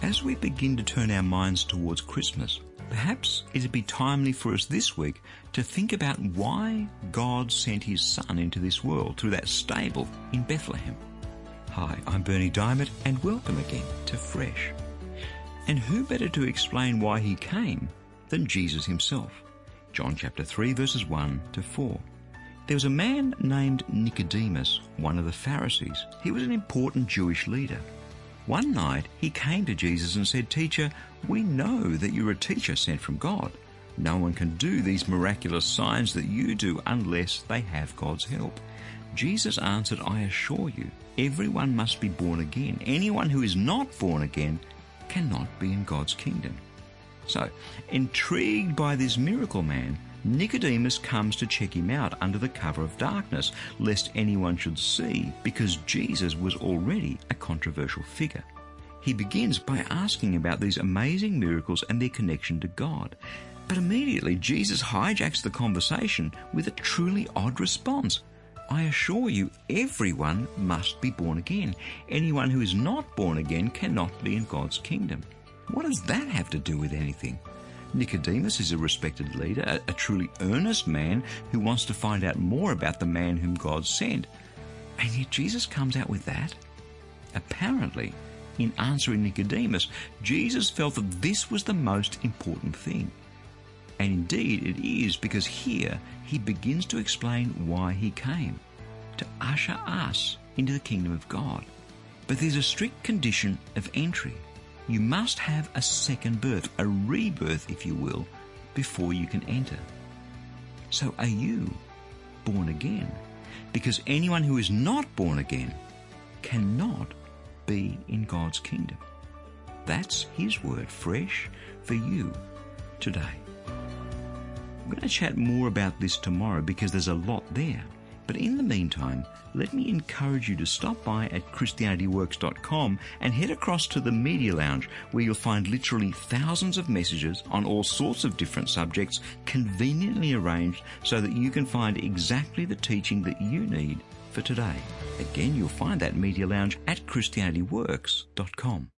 As we begin to turn our minds towards Christmas, perhaps it'd be timely for us this week to think about why God sent his Son into this world through that stable in Bethlehem. Hi, I'm Bernie Diamond, and welcome again to Fresh. And who better to explain why he came than Jesus himself? John chapter 3 verses 1 to 4. There was a man named Nicodemus, one of the Pharisees. He was an important Jewish leader. One night he came to Jesus and said, "Teacher, we know that you're a teacher sent from God. No one can do these miraculous signs that you do unless they have God's help." Jesus answered, "I assure you, everyone must be born again. Anyone who is not born again cannot be in God's kingdom." So, intrigued by this miracle man, Nicodemus comes to check him out under the cover of darkness, lest anyone should see, because Jesus was already a controversial figure. He begins by asking about these amazing miracles and their connection to God. But immediately Jesus hijacks the conversation with a truly odd response. "I assure you, everyone must be born again. Anyone who is not born again cannot be in God's kingdom." What does that have to do with anything? Nicodemus is a respected leader, a truly earnest man who wants to find out more about the man whom God sent. And yet Jesus comes out with that? Apparently, in answering Nicodemus, Jesus felt that this was the most important thing. And indeed it is, because here he begins to explain why he came: to usher us into the kingdom of God. But there's a strict condition of entry. You must have a second birth, a rebirth, if you will, before you can enter. So are you born again? Because anyone who is not born again cannot be in God's kingdom. That's his word, fresh for you today. I'm going to chat more about this tomorrow because there's a lot there. But in the meantime, let me encourage you to stop by at ChristianityWorks.com and head across to the Media Lounge, where you'll find literally thousands of messages on all sorts of different subjects, conveniently arranged so that you can find exactly the teaching that you need for today. Again, you'll find that Media Lounge at ChristianityWorks.com.